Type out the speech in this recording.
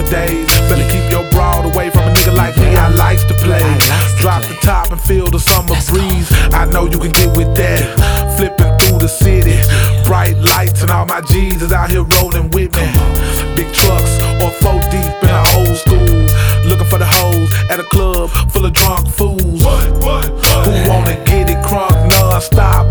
days. Better keep your broad away from a nigga like me. I likes to play. Drop the top and feel the summer breeze. I know you can get with that. Flipping through the city, bright lights and all my G's is out here rolling with me. Big trucks or 4 deep in a